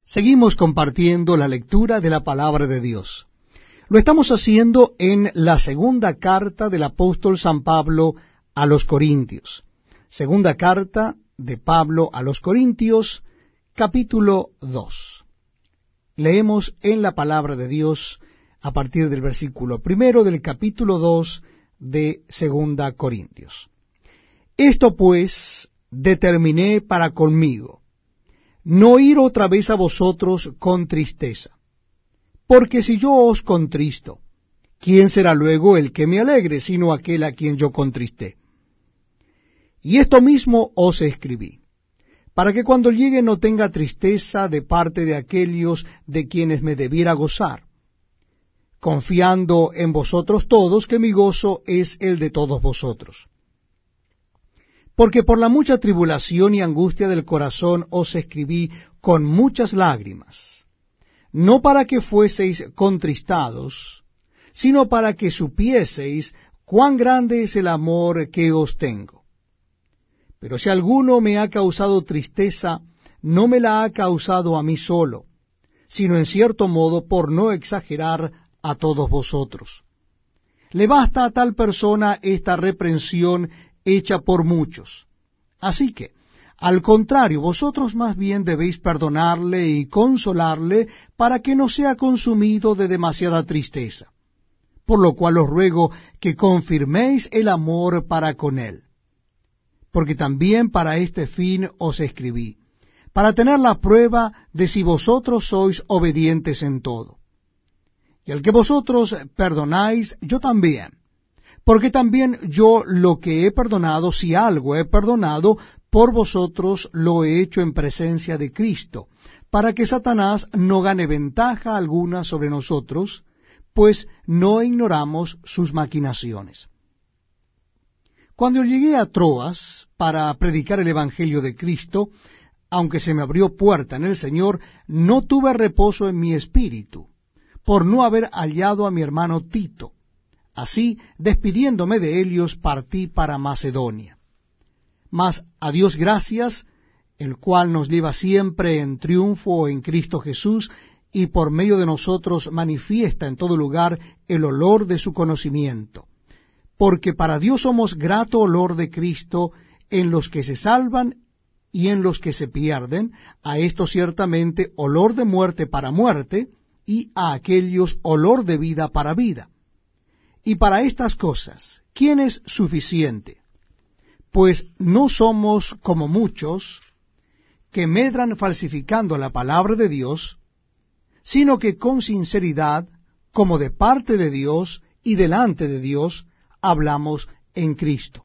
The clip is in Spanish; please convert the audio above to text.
Seguimos compartiendo la lectura de la palabra de Dios. Lo estamos haciendo en la segunda carta del apóstol San Pablo a los Corintios. Segunda carta de Pablo a los Corintios, capítulo 2. Leemos en la palabra de Dios a partir del versículo 1 del capítulo 2 de Segunda Corintios. Esto pues determiné para conmigo, no ir otra vez a vosotros con tristeza. Porque si yo os contristo, ¿quién será luego el que me alegre, sino aquel a quien yo contristé? Y esto mismo os escribí, para que cuando llegue no tenga tristeza de parte de aquellos de quienes me debiera gozar, confiando en vosotros todos que mi gozo es el de todos vosotros. Porque por la mucha tribulación y angustia del corazón os escribí con muchas lágrimas, no para que fueseis contristados, sino para que supieseis cuán grande es el amor que os tengo. Pero si alguno me ha causado tristeza, no me la ha causado a mí solo, sino en cierto modo, por no exagerar, a todos vosotros. Le basta a tal persona esta reprensión hecha por muchos. Así que, al contrario, vosotros más bien debéis perdonarle y consolarle para que no sea consumido de demasiada tristeza. Por lo cual os ruego que confirméis el amor para con él. Porque también para este fin os escribí, para tener la prueba de si vosotros sois obedientes en todo. Y al que vosotros perdonáis, yo también. Porque también yo lo que he perdonado, si algo he perdonado, por vosotros lo he hecho en presencia de Cristo, para que Satanás no gane ventaja alguna sobre nosotros, pues no ignoramos sus maquinaciones. Cuando llegué a Troas para predicar el Evangelio de Cristo, aunque se me abrió puerta en el Señor, no tuve reposo en mi espíritu, por no haber hallado a mi hermano Tito. Así, despidiéndome de ellos, partí para Macedonia. Mas a Dios gracias, el cual nos lleva siempre en triunfo en Cristo Jesús, y por medio de nosotros manifiesta en todo lugar el olor de su conocimiento. Porque para Dios somos grato olor de Cristo en los que se salvan y en los que se pierden, a estos ciertamente olor de muerte para muerte, y a aquellos olor de vida para vida. Y para estas cosas, ¿quién es suficiente? Pues no somos como muchos que medran falsificando la palabra de Dios, sino que con sinceridad, como de parte de Dios y delante de Dios, hablamos en Cristo.